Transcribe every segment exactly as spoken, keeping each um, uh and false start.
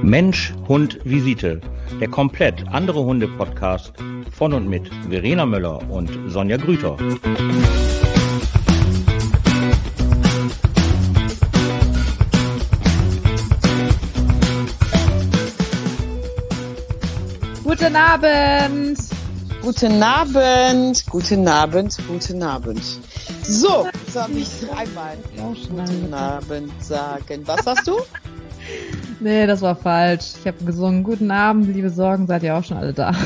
Mensch, Hund, Visite. Der komplett andere Hunde-Podcast von und mit Verena Möller und Sonja Grüter. Guten Abend! Guten Abend, guten Abend, guten Abend. So, jetzt habe ich dreimal guten Abend sagen. Was sagst du? Nee, das war falsch. Ich habe gesungen, guten Abend, liebe Sorgen, seid ihr auch schon alle da?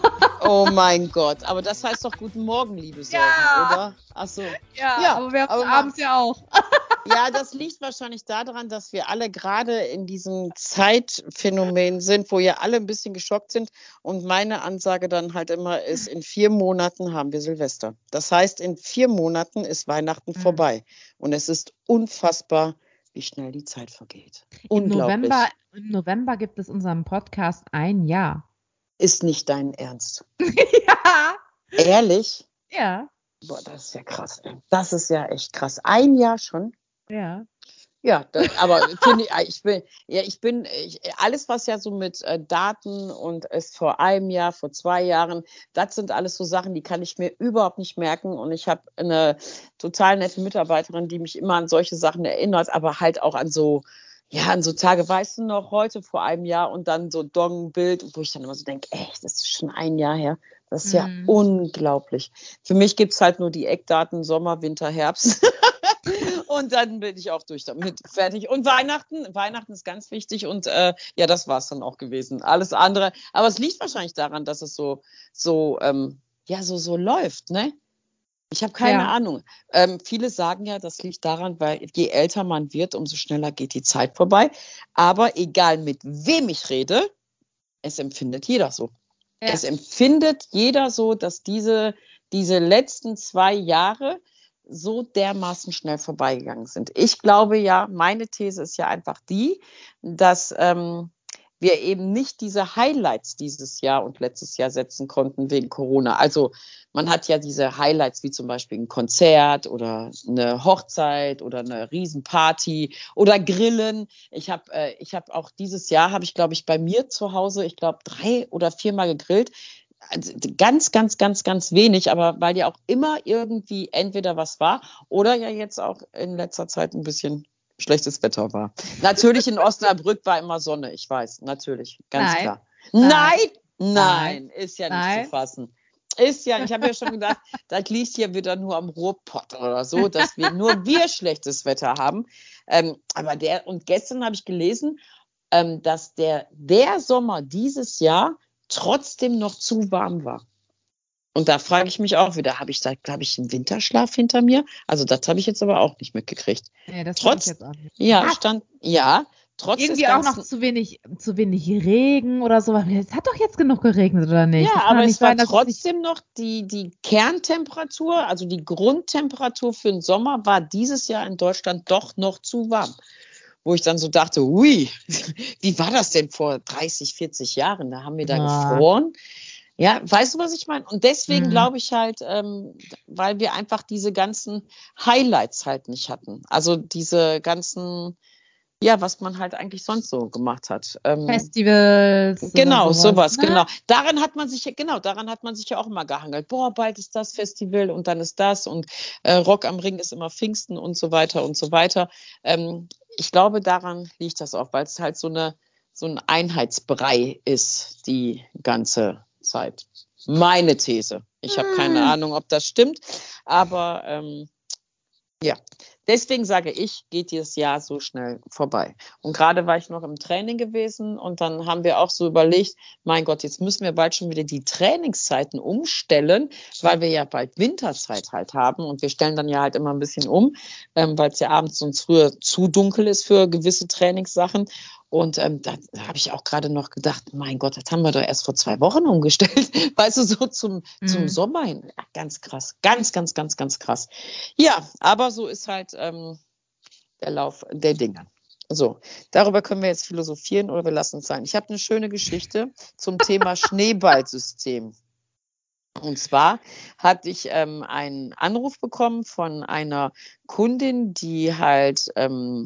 Oh mein Gott, aber das heißt doch guten Morgen, liebe Sorgen, ja. Oder? Ach so. Ja, ja, aber wir haben es abends ja auch. Ja, das liegt wahrscheinlich daran, dass wir alle gerade in diesem Zeitphänomen sind, wo ja alle ein bisschen geschockt sind. Und meine Ansage dann halt immer ist, in vier Monaten haben wir Silvester. Das heißt, in vier Monaten ist Weihnachten mhm. vorbei. Und es ist unfassbar, wie schnell die Zeit vergeht. Im November, Im November gibt es unseren Podcast ein Jahr. Ist nicht dein Ernst? Ja. Ehrlich? Ja. Boah, das ist ja krass. Das ist ja echt krass. Ein Jahr schon? Ja. Ja, das, aber finde ich, ich bin, ja, ich bin, ich, alles, was ja so mit äh, Daten und ist vor einem Jahr, vor zwei Jahren, das sind alles so Sachen, die kann ich mir überhaupt nicht merken. Und ich habe eine total nette Mitarbeiterin, die mich immer an solche Sachen erinnert, aber halt auch an so, ja, an so Tage, weißt du noch, heute vor einem Jahr und dann so Dong-Bild, wo ich dann immer so denke, echt, das ist schon ein Jahr her. Das ist mhm. ja unglaublich. Für mich gibt es halt nur die Eckdaten Sommer, Winter, Herbst. Und dann bin ich auch durch damit fertig. Und Weihnachten, Weihnachten ist ganz wichtig und äh, ja, das war es dann auch gewesen. Alles andere, aber es liegt wahrscheinlich daran, dass es so, so, ähm, ja, so, so läuft, ne? Ich habe keine ja. Ahnung. Ähm, viele sagen ja, das liegt daran, weil je älter man wird, umso schneller geht die Zeit vorbei. Aber egal mit wem ich rede, es empfindet jeder so. Ja. Es empfindet jeder so, dass diese, diese letzten zwei Jahre so dermaßen schnell vorbeigegangen sind. Ich glaube ja, meine These ist ja einfach die, dass ähm, wir eben nicht diese Highlights dieses Jahr und letztes Jahr setzen konnten wegen Corona. Also man hat ja diese Highlights wie zum Beispiel ein Konzert oder eine Hochzeit oder eine Riesenparty oder Grillen. Ich habe äh, ich habe auch dieses Jahr, habe ich glaube ich bei mir zu Hause, ich glaube drei oder viermal gegrillt. Also ganz, ganz, ganz, ganz wenig, aber weil ja auch immer irgendwie entweder was war oder ja jetzt auch in letzter Zeit ein bisschen schlechtes Wetter war. Natürlich in Osnabrück war immer Sonne, ich weiß, natürlich, ganz nein. klar. Nein. Nein, nein, ist ja nicht nein. zu fassen. Ist ja, ich habe ja schon gedacht, das liegt hier wieder nur am Ruhrpott oder so, dass wir nur wir schlechtes Wetter haben. Ähm, aber der, und gestern habe ich gelesen, ähm, dass der, der Sommer dieses Jahr trotzdem noch zu warm war. Und da frage ich mich auch wieder, habe ich da, glaube ich, einen Winterschlaf hinter mir? Also das habe ich jetzt aber auch nicht mitgekriegt. Nee, das Trotz, ich jetzt auch nicht. Ja, Was? stand, ja, trotz Irgendwie des auch ganzen, noch zu wenig, zu wenig Regen oder so. Es hat doch jetzt genug geregnet, oder nicht? Ja, aber es war trotzdem noch die, die Kerntemperatur, also die Grundtemperatur für den Sommer war dieses Jahr in Deutschland doch noch zu warm. Wo ich dann so dachte, ui, wie war das denn vor dreißig, vierzig Jahren? Da haben wir da ah. gefroren. Ja, weißt du, was ich meine? Und deswegen mhm. glaube ich halt, ähm, weil wir einfach diese ganzen Highlights halt nicht hatten. Also diese ganzen, ja, was man halt eigentlich sonst so gemacht hat. Ähm, Festivals. Genau, sowas, sowas ne? genau. Daran hat man sich ja, genau, daran hat man sich ja auch immer gehangelt. Boah, bald ist das Festival und dann ist das und äh, Rock am Ring ist immer Pfingsten und so weiter und so weiter. Ähm, ich glaube, daran liegt das auch, weil es halt so eine, so ein Einheitsbrei ist, die ganze Zeit. Meine These. Ich habe keine Ahnung, ob das stimmt, aber ähm, ja. Deswegen sage ich, geht dieses Jahr so schnell vorbei. Und gerade war ich noch im Training gewesen und dann haben wir auch so überlegt, mein Gott, jetzt müssen wir bald schon wieder die Trainingszeiten umstellen, weil wir ja bald Winterzeit halt haben und wir stellen dann ja halt immer ein bisschen um, ähm, weil es ja abends sonst früher zu dunkel ist für gewisse Trainingssachen. Und ähm, da habe ich auch gerade noch gedacht, mein Gott, das haben wir doch erst vor zwei Wochen umgestellt. Weißt du, so zum, mhm. zum Sommer hin. Ja, ganz krass, ganz, ganz, ganz, ganz krass. Ja, aber so ist halt ähm, der Lauf der Dinge. So, darüber können wir jetzt philosophieren oder wir lassen es sein. Ich habe eine schöne Geschichte zum Thema Schneeballsystem. Und zwar hatte ich ähm, einen Anruf bekommen von einer Kundin, die halt ähm,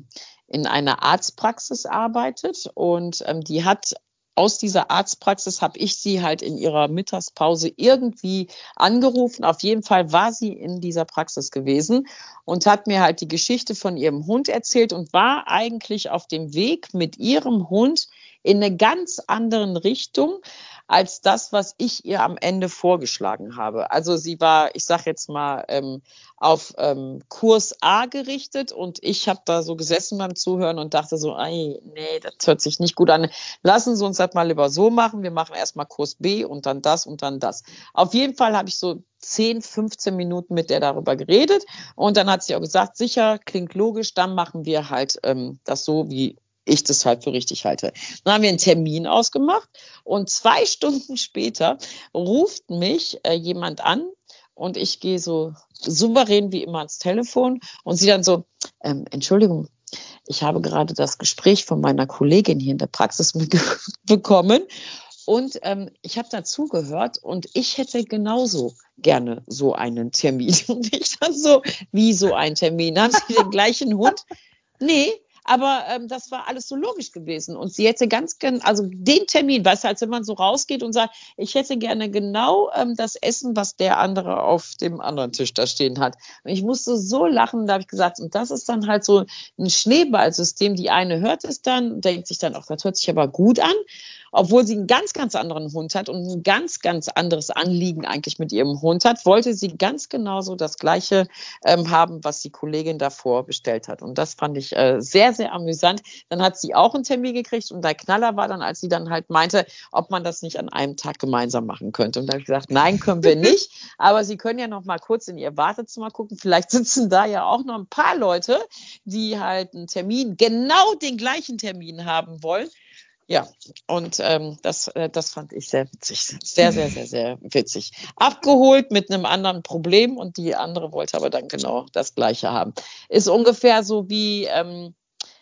in einer Arztpraxis arbeitet und ähm, die hat aus dieser Arztpraxis, habe ich sie halt in ihrer Mittagspause irgendwie angerufen. Auf jeden Fall war sie in dieser Praxis gewesen und hat mir halt die Geschichte von ihrem Hund erzählt und war eigentlich auf dem Weg mit ihrem Hund in eine ganz andere Richtung als das, was ich ihr am Ende vorgeschlagen habe. Also sie war, ich sage jetzt mal, ähm, auf ähm, Kurs A gerichtet und ich habe da so gesessen beim Zuhören und dachte so, ey, nee, das hört sich nicht gut an. Lassen Sie uns das mal lieber so machen. Wir machen erstmal Kurs B und dann das und dann das. Auf jeden Fall habe ich so zehn, fünfzehn Minuten mit der darüber geredet und dann hat sie auch gesagt, sicher, klingt logisch, dann machen wir halt ähm, das so, wie ich das halt für richtig halte. Dann haben wir einen Termin ausgemacht und zwei Stunden später ruft mich äh, jemand an und ich gehe so souverän wie immer ans Telefon und sie dann so, ähm, Entschuldigung, ich habe gerade das Gespräch von meiner Kollegin hier in der Praxis mitbekommen und ähm, ich habe dazugehört und ich hätte genauso gerne so einen Termin. Und ich dann so, wie so ein Termin? Haben Sie den gleichen Hund? Nee. Aber ähm, das war alles so logisch gewesen. Und sie hätte ganz gerne, also den Termin, weißt du, als wenn man so rausgeht und sagt, ich hätte gerne genau ähm, das Essen, was der andere auf dem anderen Tisch da stehen hat. Und ich musste so lachen, da habe ich gesagt, und das ist dann halt so ein Schneeballsystem. Die eine hört es dann, denkt sich dann, ach, das hört sich aber gut an. Obwohl sie einen ganz, ganz anderen Hund hat und ein ganz, ganz anderes Anliegen eigentlich mit ihrem Hund hat, wollte sie ganz genauso das Gleiche ähm, haben, was die Kollegin davor bestellt hat. Und das fand ich äh, sehr, sehr amüsant. Dann hat sie auch einen Termin gekriegt und der Knaller war dann, als sie dann halt meinte, ob man das nicht an einem Tag gemeinsam machen könnte. Und da habe ich gesagt, nein, können wir nicht. Aber Sie können ja noch mal kurz in Ihr Wartezimmer gucken. Vielleicht sitzen da ja auch noch ein paar Leute, die halt einen Termin, genau den gleichen Termin haben wollen. Ja, und ähm, das, äh, das fand ich sehr witzig. Sehr, sehr, sehr, sehr witzig. Abgeholt mit einem anderen Problem und die andere wollte aber dann genau das Gleiche haben. Ist ungefähr so wie ähm,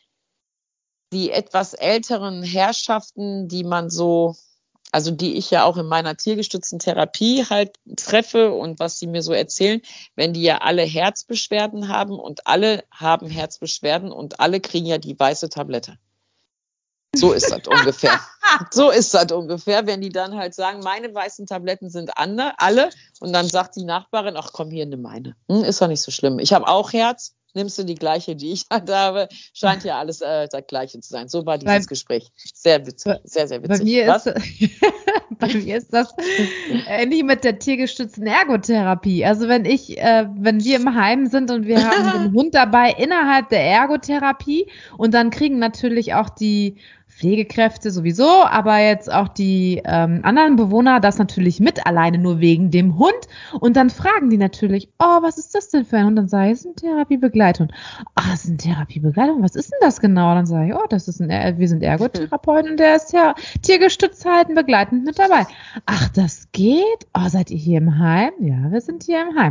die etwas älteren Herrschaften, die man so, also die ich ja auch in meiner tiergestützten Therapie halt treffe und was sie mir so erzählen, wenn die ja alle Herzbeschwerden haben und alle haben Herzbeschwerden und alle kriegen ja die weiße Tablette. So ist das ungefähr. So ist das ungefähr, wenn die dann halt sagen, meine weißen Tabletten sind andere, alle. Und dann sagt die Nachbarin, ach komm, hier, nimm meine. Hm, ist doch nicht so schlimm. Ich habe auch Herz. Nimmst du die gleiche, die ich halt habe? Scheint ja alles äh, das Gleiche zu sein. So war dieses bei, Gespräch. Sehr witzig, sehr, sehr witzig. Bei mir, Was? Ist, bei mir ist das ähnlich mit der tiergestützten Ergotherapie. Also wenn ich, äh, wenn wir im Heim sind und wir haben den Hund dabei innerhalb der Ergotherapie und dann kriegen natürlich auch die Pflegekräfte sowieso, aber jetzt auch die ähm, anderen Bewohner das natürlich mit, alleine nur wegen dem Hund. Und dann fragen die natürlich, oh, was ist das denn für ein Hund? Dann sage ich, es ist eine Therapiebegleitung. Ach, es ist eine Therapiebegleitung? Was ist denn das genau? Dann sage ich, oh, das ist ein, wir sind Ergotherapeuten und der ist ja tiergestützt halt begleitend mit dabei. Ach, das geht? Oh, seid ihr hier im Heim? Ja, wir sind hier im Heim.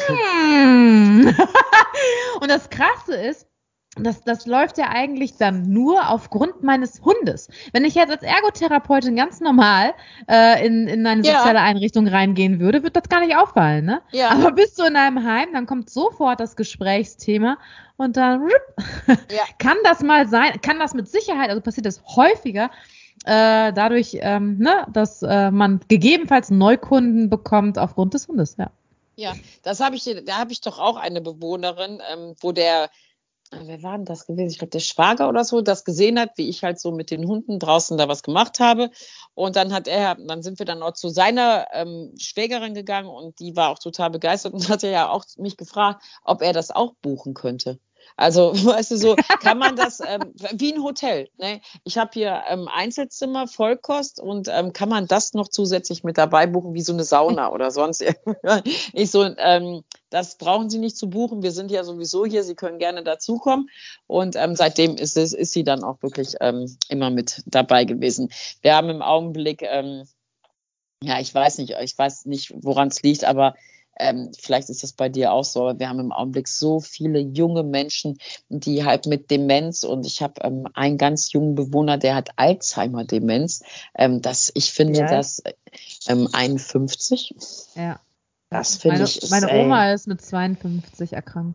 Und das Krasse ist, Das, das läuft ja eigentlich dann nur aufgrund meines Hundes. Wenn ich jetzt als Ergotherapeutin ganz normal äh, in, in eine soziale ja. Einrichtung reingehen würde, wird das gar nicht auffallen, ne? Ja. Aber bist du in einem Heim, dann kommt sofort das Gesprächsthema und dann ja. kann das mal sein, kann das mit Sicherheit, also passiert das häufiger, äh, dadurch, ähm, ne, dass äh, man gegebenenfalls Neukunden bekommt aufgrund des Hundes, ja. Ja, das habe ich, da habe ich doch auch eine Bewohnerin, ähm, wo der Wer war denn das gewesen? Ich glaube, der Schwager oder so, das gesehen hat, wie ich halt so mit den Hunden draußen da was gemacht habe. Und dann hat er, dann sind wir dann auch zu seiner ähm, Schwägerin gegangen und die war auch total begeistert und hat er ja auch mich gefragt, ob er das auch buchen könnte. Also, weißt du, so kann man das, ähm, wie ein Hotel, ne? Ich habe hier ähm, Einzelzimmer, Vollkost und ähm, kann man das noch zusätzlich mit dabei buchen, wie so eine Sauna oder sonst irgendwas. Ich so, ähm, das brauchen Sie nicht zu buchen, wir sind ja sowieso hier, Sie können gerne dazukommen. Und ähm, seitdem ist, es, ist sie dann auch wirklich ähm, immer mit dabei gewesen. Wir haben im Augenblick, ähm, ja, ich weiß nicht, ich weiß nicht, woran es liegt, aber Ähm, vielleicht ist das bei dir auch so, aber wir haben im Augenblick so viele junge Menschen, die halt mit Demenz und ich habe ähm, einen ganz jungen Bewohner, der hat Alzheimer-Demenz. Ähm, das, ich finde ja. das ähm, einundfünfzig. Ja. Das finde meine, ich. Ist, meine Oma ey, ist mit zweiundfünfzig erkrankt.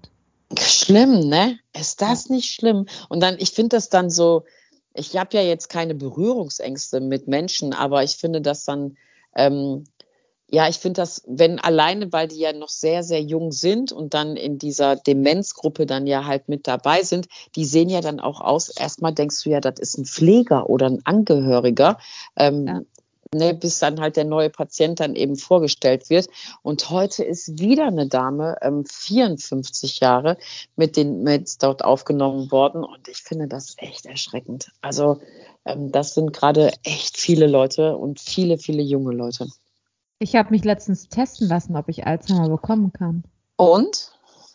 Schlimm, ne? Ist das nicht schlimm? Und dann, ich finde das dann so, ich habe ja jetzt keine Berührungsängste mit Menschen, aber ich finde das dann, ähm, ja, ich finde das, wenn alleine, weil die ja noch sehr, sehr jung sind und dann in dieser Demenzgruppe dann ja halt mit dabei sind, die sehen ja dann auch aus, erstmal denkst du ja, das ist ein Pfleger oder ein Angehöriger, ähm, ja. ne, bis dann halt der neue Patient dann eben vorgestellt wird. Und heute ist wieder eine Dame, ähm, vierundfünfzig Jahre, mit den Meds dort aufgenommen worden und ich finde das echt erschreckend. Also ähm, das sind gerade echt viele Leute und viele, viele junge Leute. Ich habe mich letztens testen lassen, ob ich Alzheimer bekommen kann. Und?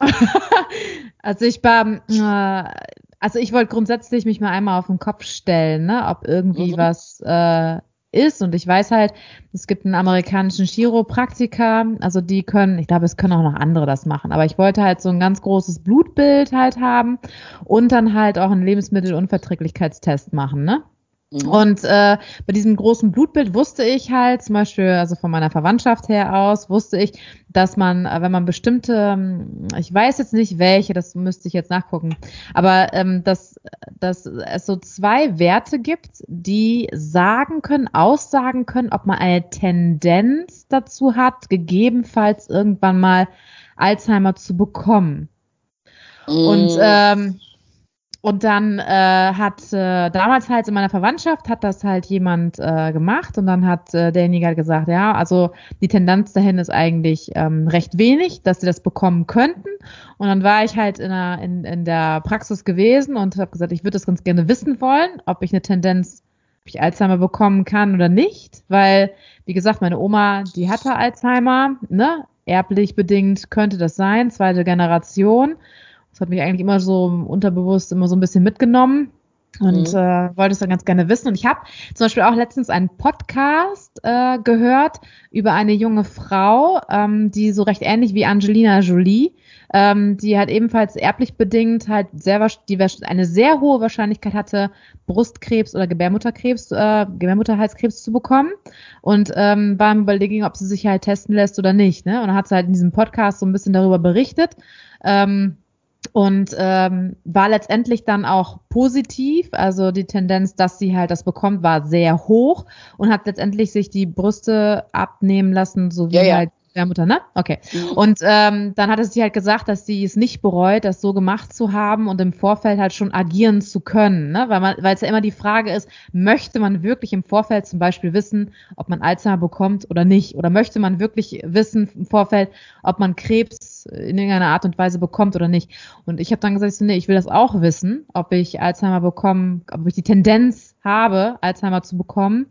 also ich war, äh, also ich wollte grundsätzlich mich mal einmal auf den Kopf stellen, ne, ob irgendwie mhm. was äh, ist. Und ich weiß halt, es gibt einen amerikanischen Chiropraktiker, also die können, ich glaube, es können auch noch andere das machen, aber ich wollte halt so ein ganz großes Blutbild halt haben und dann halt auch einen Lebensmittelunverträglichkeitstest machen, ne? Und äh, bei diesem großen Blutbild wusste ich halt, zum Beispiel, also von meiner Verwandtschaft her aus, wusste ich, dass man, wenn man bestimmte, ich weiß jetzt nicht welche, das müsste ich jetzt nachgucken, aber ähm, dass, dass es so zwei Werte gibt, die sagen können, aussagen können, ob man eine Tendenz dazu hat, gegebenenfalls irgendwann mal Alzheimer zu bekommen. Mm. Und ähm, Und dann äh, hat äh, damals halt in meiner Verwandtschaft hat das halt jemand äh, gemacht und dann hat äh, derjenige halt gesagt, ja, also die Tendenz dahin ist eigentlich ähm, recht wenig, dass sie das bekommen könnten. Und dann war ich halt in der, in, in der Praxis gewesen und habe gesagt, ich würde das ganz gerne wissen wollen, ob ich eine Tendenz, ob ich Alzheimer bekommen kann oder nicht, weil, wie gesagt, meine Oma, die hatte Alzheimer, ne, erblich bedingt könnte das sein, zweite Generation. Das hat mich eigentlich immer so unterbewusst immer so ein bisschen mitgenommen und mhm. äh, wollte es dann ganz gerne wissen. Und ich habe zum Beispiel auch letztens einen Podcast äh, gehört über eine junge Frau, ähm, die so recht ähnlich wie Angelina Jolie, ähm, die halt ebenfalls erblich bedingt halt sehr die eine sehr hohe Wahrscheinlichkeit hatte, Brustkrebs oder Gebärmutterkrebs, äh, Gebärmutterhalskrebs zu bekommen und ähm, war im Überlegen, ob sie sich halt testen lässt oder nicht. Ne? Und dann hat sie halt in diesem Podcast so ein bisschen darüber berichtet. Ähm, Und ähm, war letztendlich dann auch positiv, also die Tendenz, dass sie halt das bekommt, war sehr hoch und hat letztendlich sich die Brüste abnehmen lassen, so wie ja, ja. halt der Mutter, ne? Okay. Mhm. Und ähm, dann hatte sie halt gesagt, dass sie es nicht bereut, das so gemacht zu haben und im Vorfeld halt schon agieren zu können, ne? Weil man, weil es ja immer die Frage ist, möchte man wirklich im Vorfeld zum Beispiel wissen, ob man Alzheimer bekommt oder nicht? Oder möchte man wirklich wissen im Vorfeld, ob man Krebs in irgendeiner Art und Weise bekommt oder nicht? Und ich habe dann gesagt, nee, ich will das auch wissen, ob ich Alzheimer bekomme, ob ich die Tendenz habe, Alzheimer zu bekommen.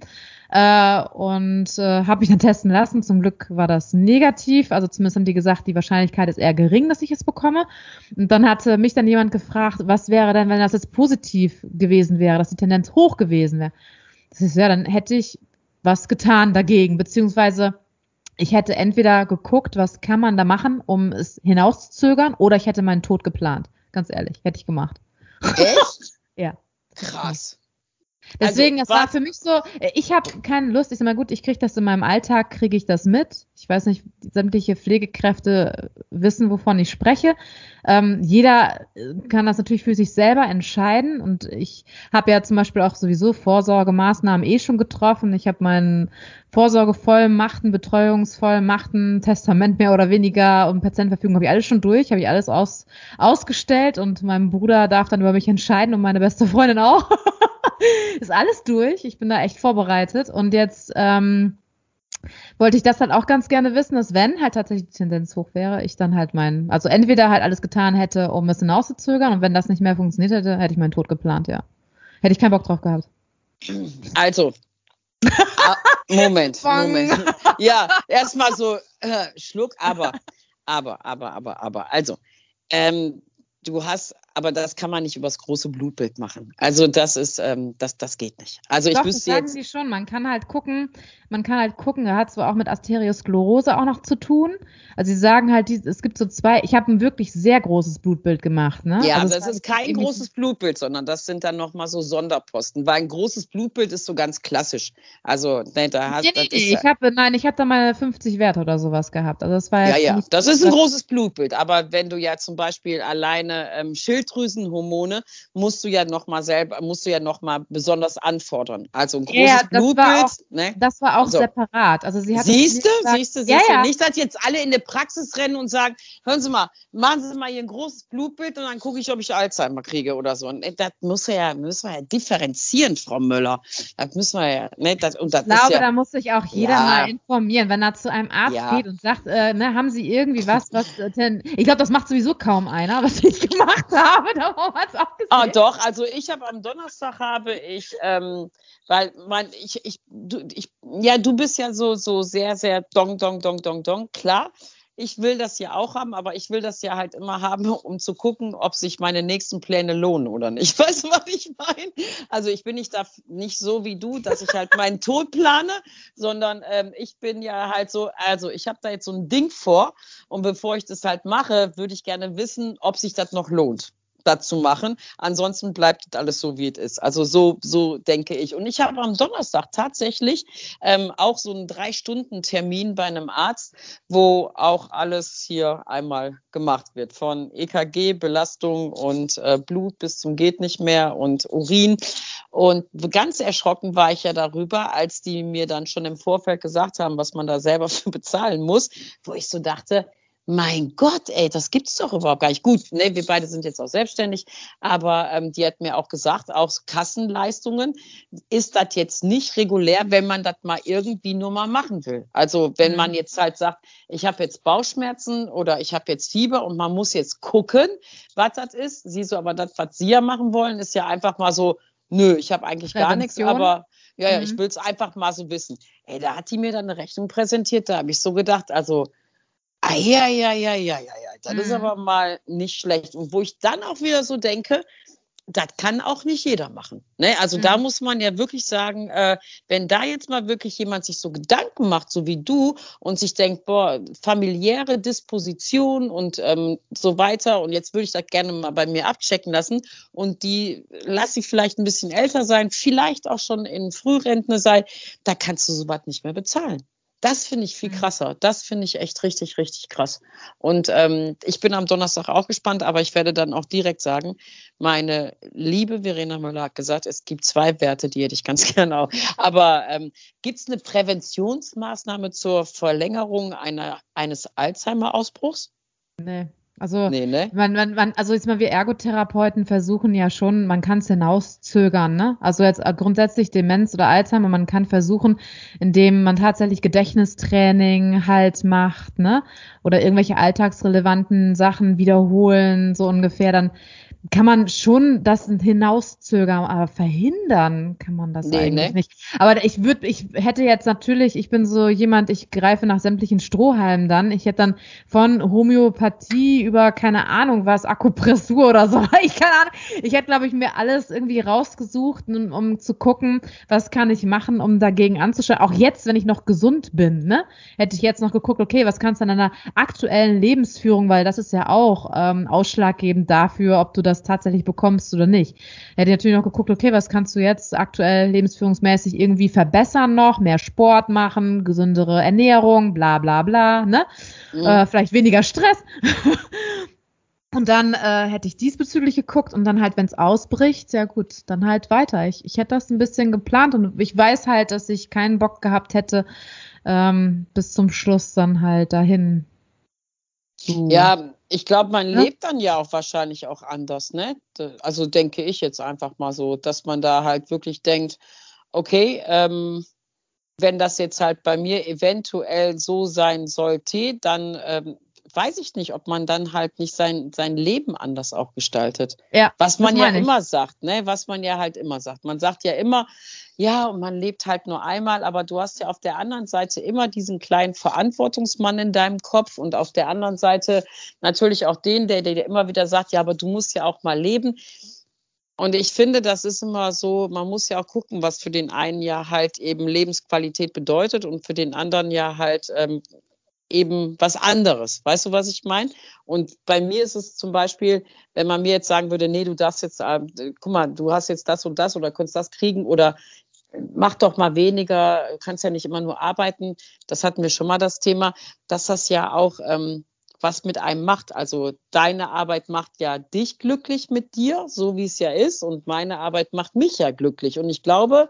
Äh, und äh, habe mich dann testen lassen. Zum Glück war das negativ. Also zumindest haben die gesagt, die Wahrscheinlichkeit ist eher gering, dass ich es bekomme. Und dann hatte mich dann jemand gefragt, was wäre denn, wenn das jetzt positiv gewesen wäre, dass die Tendenz hoch gewesen wäre. Das ist ja, dann hätte ich was getan dagegen, beziehungsweise ich hätte entweder geguckt, was kann man da machen, um es hinauszuzögern, oder ich hätte meinen Tod geplant. Ganz ehrlich, hätte ich gemacht. Echt? Ja. Krass. Deswegen, also, es war für mich so, ich habe keine Lust, ich sag mal, gut, ich kriege das in meinem Alltag, kriege ich das mit. Ich weiß nicht, sämtliche Pflegekräfte wissen, wovon ich spreche. Ähm, jeder kann das natürlich für sich selber entscheiden und ich habe ja zum Beispiel auch sowieso Vorsorgemaßnahmen eh schon getroffen. Ich habe meinen Vorsorgevollmachten, Betreuungsvollmachten, Testament mehr oder weniger und Patientenverfügung habe ich alles schon durch, habe ich alles aus, ausgestellt und mein Bruder darf dann über mich entscheiden und meine beste Freundin auch. Ist alles durch. Ich bin da echt vorbereitet. Und jetzt ähm, wollte ich das halt auch ganz gerne wissen, dass wenn halt tatsächlich die Tendenz hoch wäre, ich dann halt meinen, also entweder halt alles getan hätte, um es hinauszuzögern und wenn das nicht mehr funktioniert hätte, hätte ich meinen Tod geplant, ja. Hätte ich keinen Bock drauf gehabt. Also, ah, Moment, Moment. Ja, erstmal so äh, Schluck, aber, aber, aber, aber, aber. Also, ähm, du hast aber das kann man nicht übers große Blutbild machen. Also das ist, ähm, das, das geht nicht. Also ich Doch, das wüsste sagen jetzt, sie schon. Man kann halt gucken, man kann halt gucken, er hat zwar auch mit Arteriosklerose auch noch zu tun. Also sie sagen halt, die, es gibt so zwei, ich habe ein wirklich sehr großes Blutbild gemacht, ne? ja, Also aber es es war ist kein irgendwie- großes Blutbild, sondern das sind dann nochmal so Sonderposten, weil ein großes Blutbild ist so ganz klassisch. Also, ne, da hast Nee, das nee, ist nee, ich habe, nein, ich habe da mal fünfzig Werte oder sowas gehabt. Also das war ja, jetzt ja, nicht, das ist ein großes Blutbild. Aber wenn du ja zum Beispiel alleine ähm, Schilddrüsenhormone musst du ja nochmal selber, musst du ja nochmal besonders anfordern. Also ein großes ja, ja, das Blutbild, war auch, ne? das war auch So. separat. Also sie hat das Siehst du, mir gesagt- siehst du, ja, siehst du. ja. Nicht, dass jetzt alle in der Praxis rennen und sagen, hören Sie mal, machen Sie mal hier ein großes Blutbild und dann gucke ich, ob ich Alzheimer kriege oder so. Und das muss ja, müssen wir ja differenzieren, Frau Müller. Das müssen wir ja, ne? Das, und das Ich glaube, ist ja, da muss sich auch jeder Ja. mal informieren, wenn er zu einem Arzt Ja. geht und sagt, äh, ne, haben Sie irgendwie was, was äh, denn, ich glaube, das macht sowieso kaum einer, was ich gemacht habe, da haben wir es auch gesehen. Ah, doch, also ich habe am Donnerstag habe ich, ähm, weil mein, ich, ich, du, ich, ja, du bist ja so, so sehr, sehr dong, dong, dong, dong, dong, klar. Ich will das ja auch haben, aber ich will das ja halt immer haben, um zu gucken, ob sich meine nächsten Pläne lohnen oder nicht. Weißt du, was ich meine? Also ich bin nicht da nicht so wie du, dass ich halt meinen Tod plane, sondern ähm, ich bin ja halt so, also ich habe da jetzt so ein Ding vor und bevor ich das halt mache, würde ich gerne wissen, ob sich das noch lohnt, das zu machen. Ansonsten bleibt das alles so, wie es ist. Also so, so denke ich. Und ich habe am Donnerstag tatsächlich ähm, auch so einen Drei-Stunden-Termin bei einem Arzt, wo auch alles hier einmal gemacht wird. Von E K G, Belastung und äh, Blut bis zum geht nicht mehr und Urin. Und ganz erschrocken war ich ja darüber, als die mir dann schon im Vorfeld gesagt haben, was man da selber für bezahlen muss, wo ich so dachte, mein Gott, ey, das gibt's doch überhaupt gar nicht. Gut, ne, wir beide sind jetzt auch selbstständig, aber ähm, die hat mir auch gesagt, auch Kassenleistungen ist das jetzt nicht regulär, wenn man das mal irgendwie nur mal machen will. Also wenn Mhm. man jetzt halt sagt, ich habe jetzt Bauchschmerzen oder ich habe jetzt Fieber und man muss jetzt gucken, was das ist. Sie so, aber das, was Sie ja machen wollen, ist ja einfach mal so, nö, ich habe eigentlich gar nichts, Prävention. aber ja, ja, Mhm. ich will es einfach mal so wissen. Ey, da hat die mir dann eine Rechnung präsentiert, da habe ich so gedacht, also Ah, ja, ja, ja, ja, ja, ja. Das ist Mhm. aber mal nicht schlecht. Und wo ich dann auch wieder so denke, das kann auch nicht jeder machen. Ne? Also Mhm. da muss man ja wirklich sagen, äh, wenn da jetzt mal wirklich jemand sich so Gedanken macht, so wie du, und sich denkt, boah, familiäre Disposition und ähm, so weiter, und jetzt würde ich das gerne mal bei mir abchecken lassen, und die lasse ich vielleicht ein bisschen älter sein, vielleicht auch schon in Frührentner sein, da kannst du sowas nicht mehr bezahlen. Das finde ich viel Mhm. krasser. Das finde ich echt richtig, richtig krass. Und ähm, ich bin am Donnerstag auch gespannt, aber ich werde dann auch direkt sagen, meine liebe Verena Müller hat gesagt, es gibt zwei Werte, die hätte ich ganz gerne auch. Aber ähm, gibt es eine Präventionsmaßnahme zur Verlängerung einer, eines Alzheimer-Ausbruchs? Nee. Also, Nee, ne? man, man, man, also jetzt mal, wir Ergotherapeuten versuchen ja schon, man kann es hinauszögern, ne? Also jetzt äh, grundsätzlich Demenz oder Alzheimer, man kann versuchen, indem man tatsächlich Gedächtnistraining halt macht, ne? Oder irgendwelche alltagsrelevanten Sachen wiederholen, so ungefähr, dann kann man schon das hinauszögern, aber verhindern kann man das Nee, eigentlich ne? nicht. Aber ich würde, ich hätte jetzt natürlich, ich bin so jemand, ich greife nach sämtlichen Strohhalmen dann. Ich hätte dann von Homöopathie über, keine Ahnung was, Akupressur oder so. Ich keine Ahnung. Ich hätte, glaube ich, mir alles irgendwie rausgesucht, um, um zu gucken, was kann ich machen, um dagegen anzuschauen. Auch jetzt, wenn ich noch gesund bin, ne, hätte ich jetzt noch geguckt, okay, was kannst du an deiner aktuellen Lebensführung, weil das ist ja auch ähm, ausschlaggebend dafür, ob du das tatsächlich bekommst oder nicht. Hätte ich natürlich noch geguckt, okay, was kannst du jetzt aktuell lebensführungsmäßig irgendwie verbessern noch, mehr Sport machen, gesündere Ernährung, bla bla bla, ne? Mhm. Äh, vielleicht weniger Stress. Und dann äh, hätte ich diesbezüglich geguckt und dann halt, wenn es ausbricht, ja gut, dann halt weiter. Ich, ich hätte das ein bisschen geplant und ich weiß halt, dass ich keinen Bock gehabt hätte, ähm, bis zum Schluss dann halt dahin zu. Ja, ich glaube, man Ja. lebt dann ja auch wahrscheinlich auch anders, ne? D- Also denke ich jetzt einfach mal so, dass man da halt wirklich denkt, okay, ähm, wenn das jetzt halt bei mir eventuell so sein sollte, dann ähm, weiß ich nicht, ob man dann halt nicht sein, sein Leben anders auch gestaltet. Ja, was man das ja meine ich. immer sagt, ne? Was man ja halt immer sagt. Man sagt ja immer, ja, und man lebt halt nur einmal, aber du hast ja auf der anderen Seite immer diesen kleinen Verantwortungsmann in deinem Kopf und auf der anderen Seite natürlich auch den, der dir immer wieder sagt, ja, aber du musst ja auch mal leben. Und ich finde, das ist immer so, man muss ja auch gucken, was für den einen ja halt eben Lebensqualität bedeutet und für den anderen ja halt ähm, eben was anderes. Weißt du, was ich meine? Und bei mir ist es zum Beispiel, wenn man mir jetzt sagen würde, nee, du darfst jetzt, äh, guck mal, du hast jetzt das und das oder kannst das kriegen oder mach doch mal weniger, kannst ja nicht immer nur arbeiten. Das hatten wir schon mal das Thema, dass das ja auch ähm, was mit einem macht. Also deine Arbeit macht ja dich glücklich mit dir, so wie es ja ist. Und meine Arbeit macht mich ja glücklich. Und ich glaube,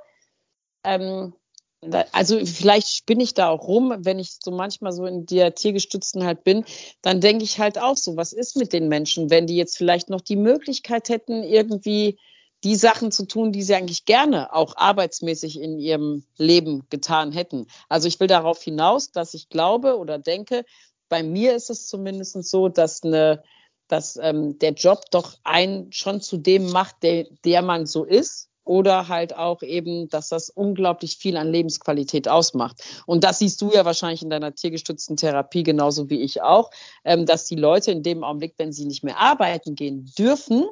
ähm, da, also vielleicht spinne ich da auch rum, wenn ich so manchmal so in der Tiergestützten halt bin, dann denke ich halt auch so, was ist mit den Menschen, wenn die jetzt vielleicht noch die Möglichkeit hätten, irgendwie die Sachen zu tun, die sie eigentlich gerne auch arbeitsmäßig in ihrem Leben getan hätten. Also ich will darauf hinaus, dass ich glaube oder denke, bei mir ist es zumindest so, dass, eine, dass ähm, der Job doch einen schon zu dem macht, der, der man so ist. Oder halt auch eben, dass das unglaublich viel an Lebensqualität ausmacht. Und das siehst du ja wahrscheinlich in deiner tiergestützten Therapie genauso wie ich auch, ähm, dass die Leute in dem Augenblick, wenn sie nicht mehr arbeiten gehen dürfen,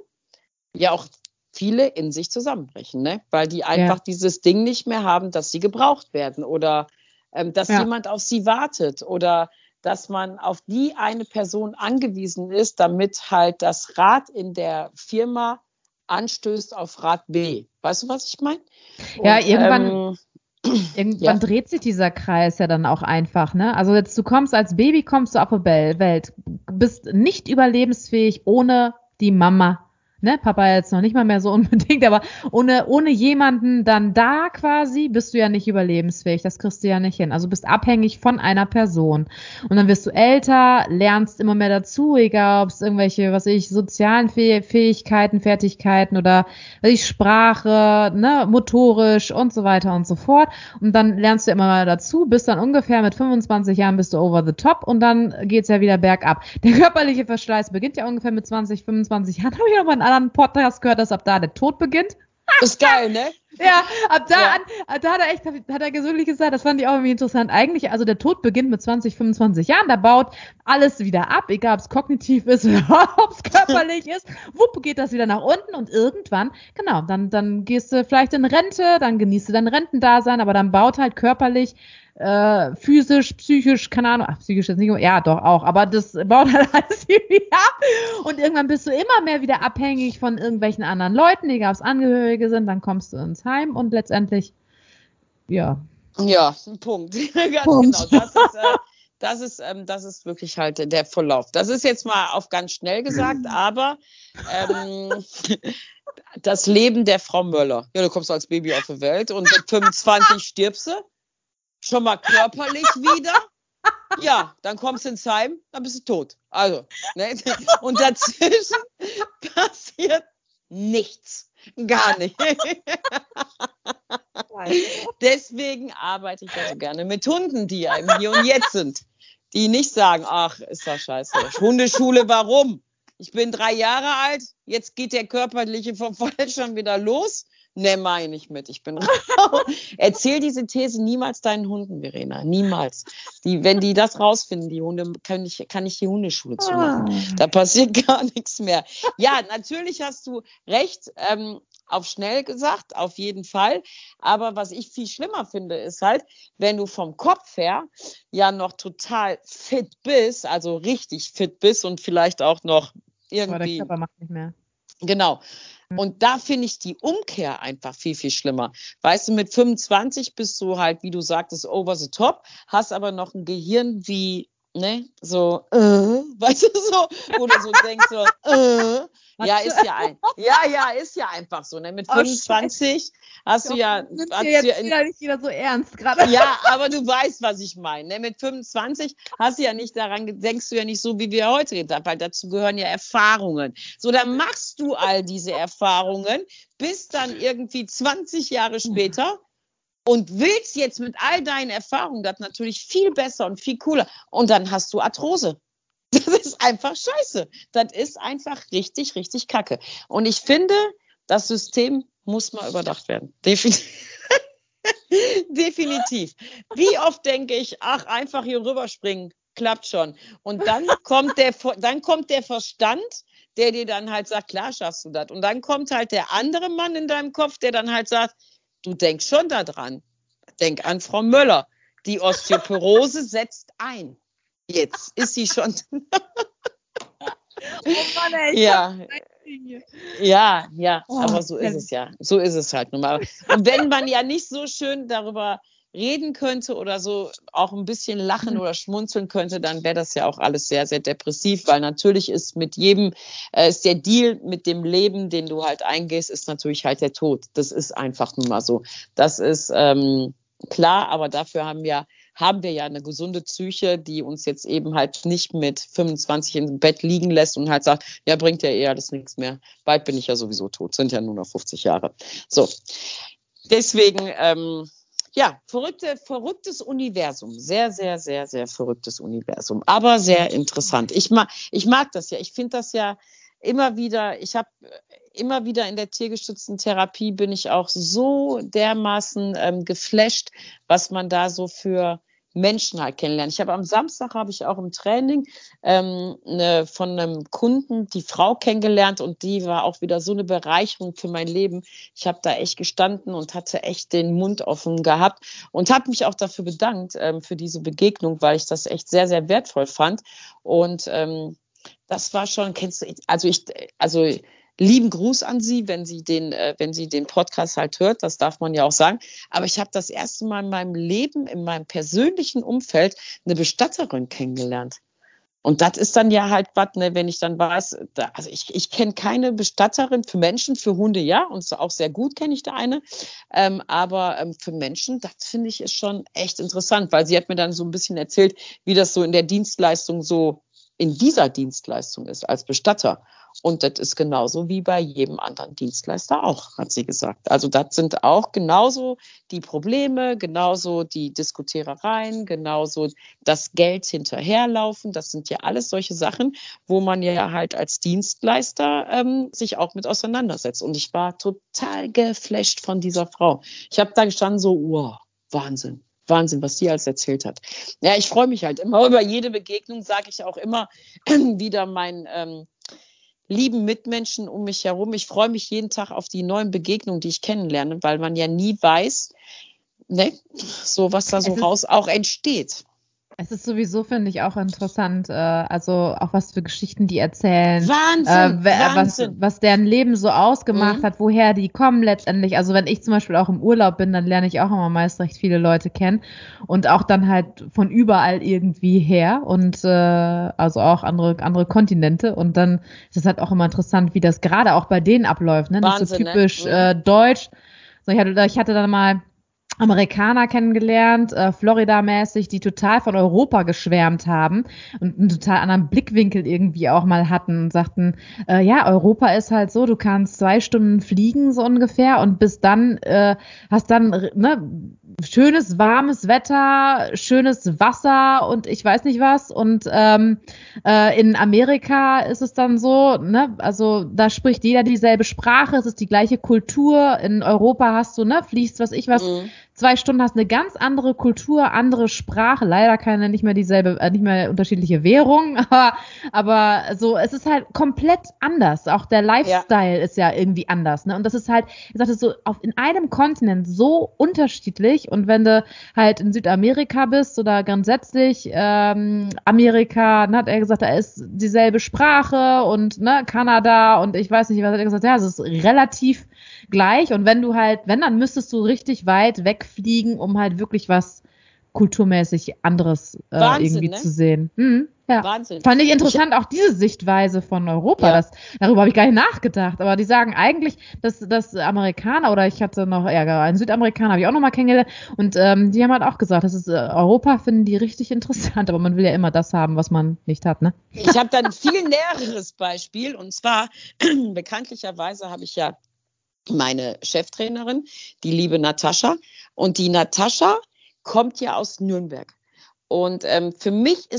ja auch viele in sich zusammenbrechen, ne? Weil die einfach ja. dieses Ding nicht mehr haben, dass sie gebraucht werden oder ähm, dass ja. jemand auf sie wartet oder dass man auf die eine Person angewiesen ist, damit halt das Rad in der Firma anstößt auf Rad B. Weißt du, was ich meine? Ja, irgendwann, ähm, irgendwann ja. dreht sich dieser Kreis ja dann auch einfach, ne? Also jetzt, du kommst als Baby, kommst du auf die Welt, bist nicht überlebensfähig ohne die Mama. Ne, Papa jetzt noch nicht mal mehr so unbedingt, aber ohne, ohne jemanden dann da quasi bist du ja nicht überlebensfähig. Das kriegst du ja nicht hin. Also bist abhängig von einer Person. Und dann wirst du älter, lernst immer mehr dazu, egal ob es irgendwelche, was weiß ich, sozialen Fäh- Fähigkeiten, Fertigkeiten oder was weiß ich, Sprache, ne, motorisch und so weiter und so fort. Und dann lernst du immer mehr dazu, bist dann ungefähr mit fünfundzwanzig Jahren bist du over the top und dann geht's ja wieder bergab. Der körperliche Verschleiß beginnt ja ungefähr mit zwanzig, fünfundzwanzig Jahren. Habe ich noch mal einen anderen Podcast gehört, dass ab da der Tod beginnt. Das ist geil, ne? Ja, ab da ja. an, da hat er echt, hat er gesundlich gesagt, das fand ich auch irgendwie interessant. Eigentlich, also der Tod beginnt mit zwanzig, fünfundzwanzig Jahren, da baut alles wieder ab, egal ob es kognitiv ist oder ob es körperlich ist. Wupp, geht das wieder nach unten und irgendwann, genau, dann, dann gehst du vielleicht in Rente, dann genießt du dein Rentendasein, aber dann baut halt körperlich äh, physisch, psychisch, keine Ahnung, ach, psychisch jetzt nicht, ja, doch auch, aber das baut halt alles irgendwie ab und irgendwann bist du immer mehr wieder abhängig von irgendwelchen anderen Leuten, egal ob es Angehörige sind, dann kommst du ins Heim und letztendlich, ja. Ja, ein Punkt. Ganz Punkt. Genau, das ist, äh, das, ist, ähm, das ist wirklich halt der Verlauf. Das ist jetzt mal auf ganz schnell gesagt, aber ähm, das Leben der Frau Möller. Ja, du kommst als Baby auf die Welt und mit fünfundzwanzig stirbst du. Schon mal körperlich wieder. Ja, dann kommst du ins Heim, dann bist du tot. Also, ne? Und dazwischen passiert nichts. Gar nicht. Deswegen arbeite ich ja so gerne mit Hunden, die ja im Hier und Jetzt sind. Die nicht sagen, ach, ist das scheiße. Hundeschule, warum? Ich bin drei Jahre alt, jetzt geht der körperliche Verfall schon wieder los. Ne, meine ich mit. Ich bin raus. Erzähl diese These niemals deinen Hunden, Verena. Niemals. Die, wenn die das rausfinden, die Hunde, kann ich, kann ich die Hundeschule zumachen. Ah. Da passiert gar nichts mehr. Ja, natürlich hast du recht, ähm, auf schnell gesagt, auf jeden Fall. Aber was ich viel schlimmer finde, ist halt, wenn du vom Kopf her ja noch total fit bist, also richtig fit bist und vielleicht auch noch irgendwie. Aber der Körper macht nicht mehr. Genau. Und da finde ich die Umkehr einfach viel, viel schlimmer. Weißt du, mit fünfundzwanzig bist du halt, wie du sagtest, over the top, hast aber noch ein Gehirn wie, ne, so, äh, weißt du, so, wo du so denkst, so, äh, ja, ist ja ein, ja, ja, ist ja einfach so, ne, mit fünfundzwanzig oh, hast du ja, sind hast wir jetzt ja in, wieder nicht wieder so ernst gerade. ja, aber du weißt, was ich meine, ne, mit fünfundzwanzig hast du ja nicht daran, denkst du ja nicht so, wie wir heute reden, weil dazu gehören ja Erfahrungen. So, dann machst du all diese Erfahrungen, bis dann irgendwie zwanzig Jahre später und willst jetzt mit all deinen Erfahrungen das natürlich viel besser und viel cooler und dann hast du Arthrose. Das ist einfach scheiße. Das ist einfach richtig, richtig kacke. Und ich finde, das System muss mal überdacht werden. Definitiv. Definitiv. Wie oft denke ich, ach, einfach hier rüberspringen, klappt schon. Und dann kommt der, dann kommt der Verstand, der dir dann halt sagt, klar schaffst du das. Und dann kommt halt der andere Mann in deinem Kopf, der dann halt sagt, du denkst schon da dran. Denk an Frau Möller. Die Osteoporose setzt ein. Jetzt ist sie schon. Oh Mann, ey, ja. ja, ja, oh, aber so ist es ja. So ist es halt nun mal. Und wenn man ja nicht so schön darüber reden könnte oder so auch ein bisschen lachen oder schmunzeln könnte, dann wäre das ja auch alles sehr, sehr depressiv, weil natürlich ist mit jedem, äh, ist der Deal mit dem Leben, den du halt eingehst, ist natürlich halt der Tod. Das ist einfach nun mal so. Das ist ähm, klar, aber dafür haben wir haben wir ja eine gesunde Psyche, die uns jetzt eben halt nicht mit fünfundzwanzig im Bett liegen lässt und halt sagt, ja, bringt ja eh alles nichts mehr. Bald bin ich ja sowieso tot, sind ja nur noch fünfzig Jahre. So, deswegen, ähm, ja, verrückte, verrücktes Universum. Sehr, sehr, sehr, sehr verrücktes Universum. Aber sehr interessant. Ich mag, ich mag das ja. Ich finde das ja immer wieder, ich habe immer wieder in der tiergestützten Therapie bin ich auch so dermaßen ähm, geflasht, was man da so für Menschen halt kennenlernt. Ich habe am Samstag habe ich auch im Training ähm, ne, von einem Kunden die Frau kennengelernt und die war auch wieder so eine Bereicherung für mein Leben. Ich habe da echt gestanden und hatte echt den Mund offen gehabt und habe mich auch dafür bedankt ähm, für diese Begegnung, weil ich das echt sehr, sehr wertvoll fand. Und ähm, das war schon, kennst du, also ich, also lieben Gruß an Sie, wenn Sie den, äh, wenn Sie den Podcast halt hört, das darf man ja auch sagen. Aber ich habe das erste Mal in meinem Leben, in meinem persönlichen Umfeld eine Bestatterin kennengelernt. Und das ist dann ja halt was, ne, wenn ich dann weiß, da, also ich, ich kenne keine Bestatterin für Menschen, für Hunde ja, und auch sehr gut kenne ich da eine. Ähm, aber ähm, für Menschen, das finde ich ist schon echt interessant, weil sie hat mir dann so ein bisschen erzählt, wie das so in der Dienstleistung so in dieser Dienstleistung ist als Bestatter. Und das ist genauso wie bei jedem anderen Dienstleister auch, hat sie gesagt. Also das sind auch genauso die Probleme, genauso die Diskutierereien, genauso das Geld hinterherlaufen. Das sind ja alles solche Sachen, wo man ja halt als Dienstleister ähm, sich auch mit auseinandersetzt. Und ich war total geflasht von dieser Frau. Ich habe da gestanden so, wow, Wahnsinn. Wahnsinn, was sie alles erzählt hat. Ja, ich freue mich halt immer über jede Begegnung, sage ich auch immer wieder meinen ähm, lieben Mitmenschen um mich herum. Ich freue mich jeden Tag auf die neuen Begegnungen, die ich kennenlerne, weil man ja nie weiß, ne, so was da so raus auch entsteht. Es ist sowieso, finde ich, auch interessant, äh, also auch was für Geschichten die erzählen. Wahnsinn, äh, wer, Wahnsinn. Was, was deren Leben so ausgemacht Mhm. hat, woher die kommen letztendlich. Also wenn ich zum Beispiel auch im Urlaub bin, dann lerne ich auch immer meist recht viele Leute kennen und auch dann halt von überall irgendwie her und äh, also auch andere andere Kontinente. Und dann ist es halt auch immer interessant, wie das gerade auch bei denen abläuft. Ne? Nicht so Wahnsinn, ne? typisch Mhm. äh, deutsch. So, ich hatte, ich hatte dann mal Amerikaner kennengelernt, äh, Florida-mäßig, die total von Europa geschwärmt haben und einen total anderen Blickwinkel irgendwie auch mal hatten und sagten, äh, ja, Europa ist halt so, du kannst zwei Stunden fliegen so ungefähr und bis dann äh, hast dann ne, schönes, warmes Wetter, schönes Wasser und ich weiß nicht was und ähm, äh, in Amerika ist es dann so, ne, also da spricht jeder dieselbe Sprache, es ist die gleiche Kultur, in Europa hast du, ne, fließt was ich was, Mhm. zwei Stunden hast eine ganz andere Kultur, andere Sprache, leider keine, nicht mehr dieselbe, äh, nicht mehr unterschiedliche Währung, aber, aber so, es ist halt komplett anders. Auch der Lifestyle ja. ist ja irgendwie anders, ne? Und das ist halt, ich sagte so, auf, in einem Kontinent so unterschiedlich und wenn du halt in Südamerika bist oder grundsätzlich ähm, Amerika, ne, hat er gesagt, da ist dieselbe Sprache und ne, Kanada und ich weiß nicht, was hat er gesagt, ja, es ist relativ gleich und wenn du halt, wenn, dann müsstest du richtig weit wegfliegen, um halt wirklich was kulturmäßig anderes äh, Wahnsinn, irgendwie ne? zu sehen. Mhm, ja. Wahnsinn. Fand ich interessant, auch diese Sichtweise von Europa. Ja. Das, darüber habe ich gar nicht nachgedacht. Aber die sagen eigentlich, dass, dass Amerikaner oder ich hatte noch, ja, einen Südamerikaner habe ich auch noch mal kennengelernt und ähm, die haben halt auch gesagt, das ist äh, Europa finden die richtig interessant, aber man will ja immer das haben, was man nicht hat, ne? Ich habe da ein viel näheres Beispiel und zwar bekanntlicherweise habe ich ja meine Cheftrainerin, die liebe Natascha. Und die Natascha kommt ja aus Nürnberg. Und ähm, für mich ist es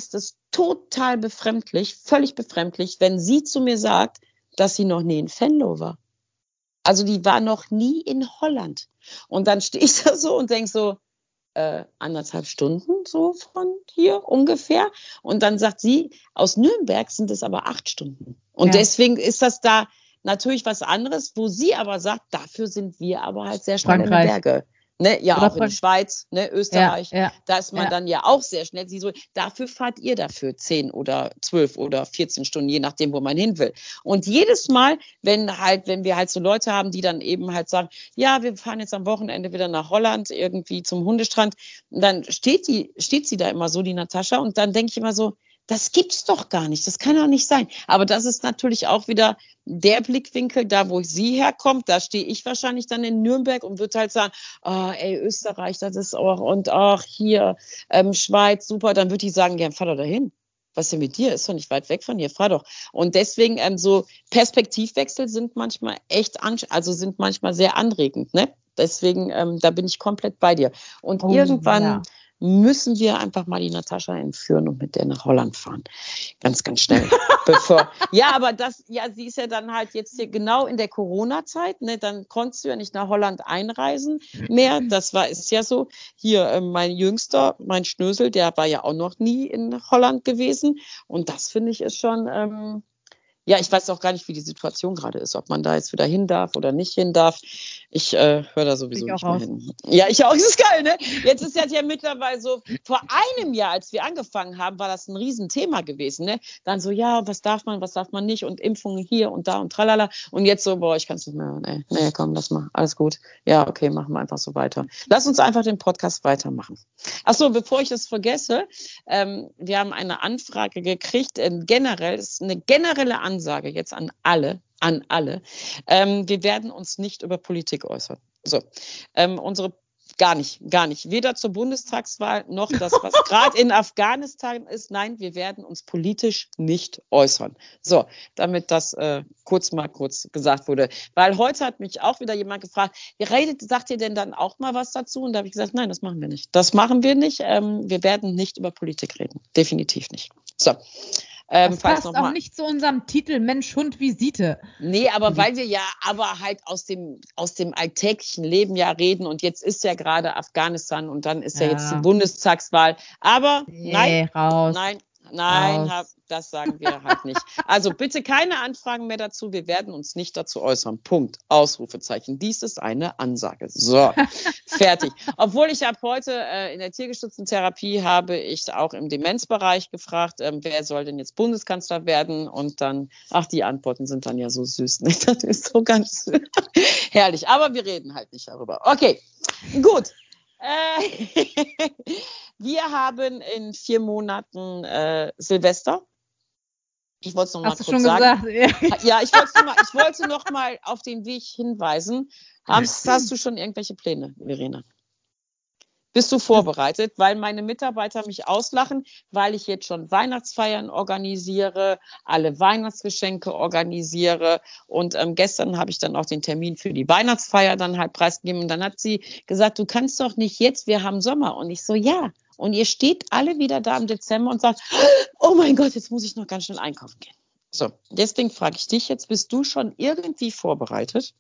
total befremdlich, völlig befremdlich, wenn sie zu mir sagt, dass sie noch nie in Venlo war. Also die war noch nie in Holland. Und dann stehe ich da so und denke so, äh, anderthalb Stunden so von hier ungefähr. Und dann sagt sie, aus Nürnberg sind es aber acht Stunden. Und ja. deswegen ist das da natürlich was anderes, wo sie aber sagt, dafür sind wir aber halt sehr schnell Frankreich. In den Berge. Ne, ja, Oder auch in der Schweiz, ne, Österreich, ja, ja, da ist man ja. dann ja auch sehr schnell. Sie so, dafür fahrt ihr dafür zehn oder zwölf oder vierzehn Stunden, je nachdem, wo man hin will. Und jedes Mal, wenn halt, wenn wir halt so Leute haben, die dann eben halt sagen, ja, wir fahren jetzt am Wochenende wieder nach Holland, irgendwie zum Hundestrand, dann steht die, steht sie da immer so, die Natascha, und dann denke ich immer so, das gibt's doch gar nicht, das kann doch nicht sein. Aber das ist natürlich auch wieder der Blickwinkel, da wo sie herkommt, da stehe ich wahrscheinlich dann in Nürnberg und würde halt sagen, oh, ey, Österreich, das ist auch, und ach, hier, ähm, Schweiz, super, dann würde ich sagen, ja, fahr doch dahin. Was ist denn mit dir? Ist doch nicht weit weg von hier, fahr doch. Und deswegen, ähm, so Perspektivwechsel sind manchmal echt, an, also sind manchmal sehr anregend, ne? Deswegen, ähm, da bin ich komplett bei dir. Und oh, irgendwann ja. müssen wir einfach mal die Natascha entführen und mit der nach Holland fahren. Ganz, ganz schnell. bevor. Ja, aber das, ja, sie ist ja dann halt jetzt hier genau in der Corona-Zeit, ne, dann konntest du ja nicht nach Holland einreisen mehr. Das war, ist ja so. Hier, äh, mein Jüngster, mein Schnösel, der war ja auch noch nie in Holland gewesen. Und das finde ich ist schon, ähm, ja, ich weiß auch gar nicht, wie die Situation gerade ist, ob man da jetzt wieder hin darf oder nicht hin darf. Ich äh, höre da sowieso ich nicht mehr hin. Ja, ich auch. Das ist geil, ne? Jetzt ist das ja mittlerweile so, vor einem Jahr, als wir angefangen haben, war das ein Riesenthema gewesen, ne? Dann so, ja, was darf man, was darf man nicht und Impfungen hier und da und tralala. Und jetzt so, boah, ich kann es nicht mehr. Nee, nee, komm, lass mal. Alles gut. Ja, okay, machen wir einfach so weiter. Lass uns einfach den Podcast weitermachen. Ach so, bevor ich das vergesse, ähm, wir haben eine Anfrage gekriegt, äh, generell, das ist eine generelle Ansage jetzt an alle, an alle. Ähm, wir werden uns nicht über Politik äußern. So, ähm, unsere Gar nicht, gar nicht. Weder zur Bundestagswahl noch das, was gerade in Afghanistan ist. Nein, wir werden uns politisch nicht äußern. So, damit das äh, kurz mal kurz gesagt wurde. Weil heute hat mich auch wieder jemand gefragt, redet, sagt ihr denn dann auch mal was dazu? Und da habe ich gesagt, nein, das machen wir nicht. Das machen wir nicht. Ähm, wir werden nicht über Politik reden. Definitiv nicht. So. Ähm, das passt auch mal nicht zu unserem Titel Mensch, Hund, Visite. Nee, aber weil wir ja aber halt aus dem, aus dem alltäglichen Leben ja reden und jetzt ist ja gerade Afghanistan und dann ist ja, ja jetzt die Bundestagswahl. Aber nee, nein, raus. nein, nein, hab, das sagen wir halt nicht. Also bitte keine Anfragen mehr dazu. Wir werden uns nicht dazu äußern. Punkt. Ausrufezeichen. Dies ist eine Ansage. So, fertig. Obwohl ich ab heute äh, in der tiergestützten Therapie habe ich auch im Demenzbereich gefragt, ähm, wer soll denn jetzt Bundeskanzler werden? Und dann, ach, die Antworten sind dann ja so süß. Ne? Das ist so ganz herrlich. Aber wir reden halt nicht darüber. Okay, gut. Äh, wir haben in vier Monaten äh, Silvester. Ich wollte es noch mal kurz schon sagen. Gesagt? Ja, ich wollte noch, ich wollte noch mal auf den Weg hinweisen. Hast, hast du schon irgendwelche Pläne, Verena? Bist du vorbereitet? Weil meine Mitarbeiter mich auslachen, weil ich jetzt schon Weihnachtsfeiern organisiere, alle Weihnachtsgeschenke organisiere. Und ähm, gestern habe ich dann auch den Termin für die Weihnachtsfeier dann halt preisgegeben. Und dann hat sie gesagt, du kannst doch nicht jetzt, wir haben Sommer. Und ich so, ja. Und ihr steht alle wieder da im Dezember und sagt, oh mein Gott, jetzt muss ich noch ganz schnell einkaufen gehen. So, deswegen frage ich dich jetzt, bist du schon irgendwie vorbereitet?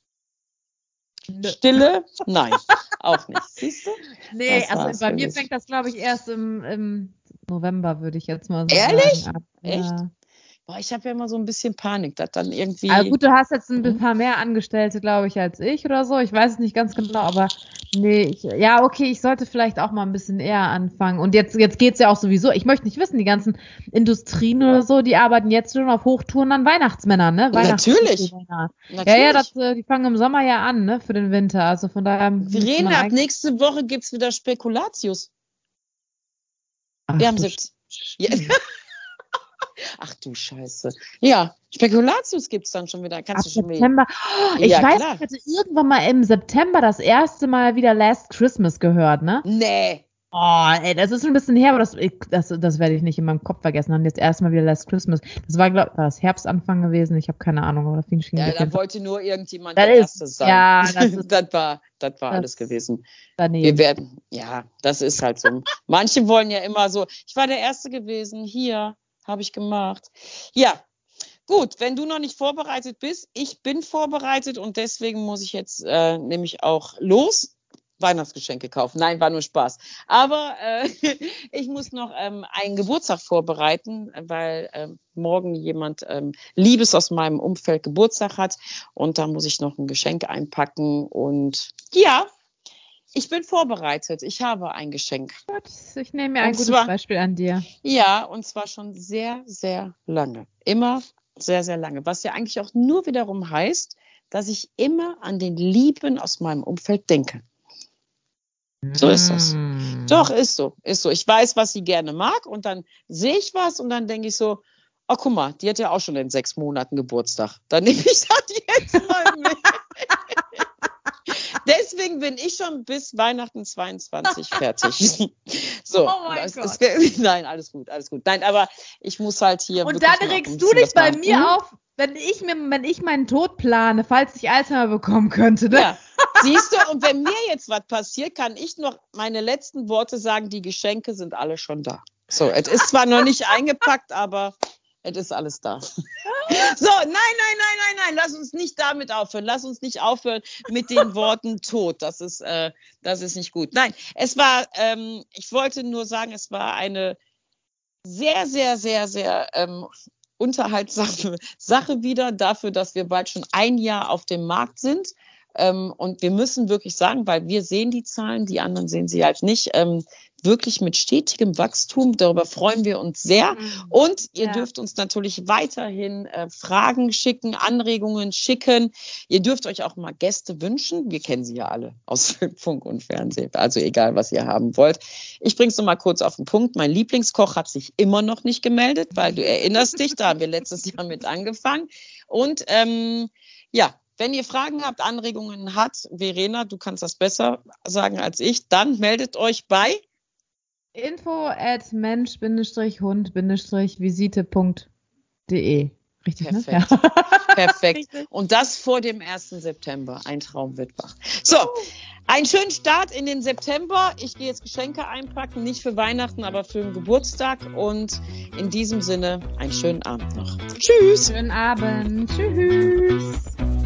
Nö. Stille? Nein, auch nicht. Siehst du? Nee, also bei mir fängt das, glaube ich, erst im, im November, würde ich jetzt mal sagen. Ehrlich? Ab. Echt? Ja. Boah, ich habe ja immer so ein bisschen Panik, dass dann irgendwie... Also gut, du hast jetzt ein paar mehr Angestellte, glaube ich, als ich oder so. Ich weiß es nicht ganz genau, aber nee, ich, ja, okay, ich sollte vielleicht auch mal ein bisschen eher anfangen. Und jetzt, jetzt geht's ja auch sowieso, ich möchte nicht wissen, die ganzen Industrien oder so, die arbeiten jetzt schon auf Hochtouren an Weihnachtsmännern, ne? Natürlich. Natürlich. Ja, ja, das, die fangen im Sommer ja an, ne, für den Winter. Also von daher... Verena, ab nächste Woche gibt's wieder Spekulatius. Ach, wir haben siebzehn. Ja. Ach du Scheiße. Ja, Spekulatius gibt es dann schon wieder. Kannst Ab du schon September. Oh, ich ja, weiß, ich hatte irgendwann mal im September das erste Mal wieder Last Christmas gehört, ne? Nee. Oh, ey, das ist schon ein bisschen her, aber das, das, das werde ich nicht in meinem Kopf vergessen. Dann jetzt erstmal wieder Last Christmas. Das war, glaube ich, war das Herbstanfang gewesen. Ich habe keine Ahnung, aber das fing schon. Ja, da wollte nur irgendjemand das der ist, Erste sein. Ja, das, ist, das war, das war das alles gewesen. Daneben. Wir werden, ja, das ist halt so. Manche wollen ja immer so, ich war der Erste gewesen, hier habe ich gemacht. Ja, gut, wenn du noch nicht vorbereitet bist, ich bin vorbereitet und deswegen muss ich jetzt äh, nämlich auch los. Weihnachtsgeschenke kaufen. Nein, war nur Spaß. Aber äh, ich muss noch ähm, einen Geburtstag vorbereiten, weil ähm, morgen jemand ähm, Liebes aus meinem Umfeld Geburtstag hat und da muss ich noch ein Geschenk einpacken und ja, ich bin vorbereitet. Ich habe ein Geschenk. Gut, ich nehme mir ein Und gutes zwar, Beispiel an dir. Ja, und zwar schon sehr, sehr lange. Immer sehr, sehr lange. Was ja eigentlich auch nur wiederum heißt, dass ich immer an den Lieben aus meinem Umfeld denke. So ist das. Mm. Doch, ist so, ist so. Ich weiß, was sie gerne mag und dann sehe ich was und dann denke ich so, oh, guck mal, die hat ja auch schon in sechs Monaten Geburtstag. Dann nehme ich das jetzt mal mit. Deswegen bin ich schon bis Weihnachten zweiundzwanzig fertig. So, oh mein das Gott. Ist, nein, alles gut, alles gut. Nein, aber ich muss halt hier. Und dann regst du dich bei mir hm? auf, wenn ich mir, wenn ich meinen Tod plane, falls ich Alzheimer bekommen könnte. Ne? Ja. Siehst du, und wenn mir jetzt was passiert, kann ich noch meine letzten Worte sagen, die Geschenke sind alle schon da. So, es ist zwar noch nicht eingepackt, aber es ist alles da. So, nein, nein, nein, nein, nein, lass uns nicht damit aufhören. Lass uns nicht aufhören mit den Worten Tod. Das ist, äh, das ist nicht gut. Nein, es war, ähm, ich wollte nur sagen, es war eine sehr, sehr, sehr, sehr ähm, unterhaltsame Sache wieder dafür, dass wir bald schon ein Jahr auf dem Markt sind. Ähm, und wir müssen wirklich sagen, weil wir sehen die Zahlen, die anderen sehen sie halt nicht, ähm, wirklich mit stetigem Wachstum. Darüber freuen wir uns sehr. Und ihr Ja. dürft uns natürlich weiterhin äh, Fragen schicken, Anregungen schicken. Ihr dürft euch auch mal Gäste wünschen. Wir kennen sie ja alle aus Funk und Fernsehen. Also egal, was ihr haben wollt. Ich bring's noch mal kurz auf den Punkt. Mein Lieblingskoch hat sich immer noch nicht gemeldet, weil du erinnerst dich, da haben wir letztes Jahr mit angefangen. Und ähm, ja, wenn ihr Fragen habt, Anregungen habt, Verena, du kannst das besser sagen als ich, dann meldet euch bei info at mensch-hund-visite punkt de. Richtig, Perfekt. ne? Ja. Perfekt. Richtig. Und das vor dem ersten September. Ein Traum wird wahr. So, einen schönen Start in den September. Ich gehe jetzt Geschenke einpacken, nicht für Weihnachten, aber für den Geburtstag. Und in diesem Sinne einen schönen Abend noch. Tschüss. Schönen Abend. Tschüss.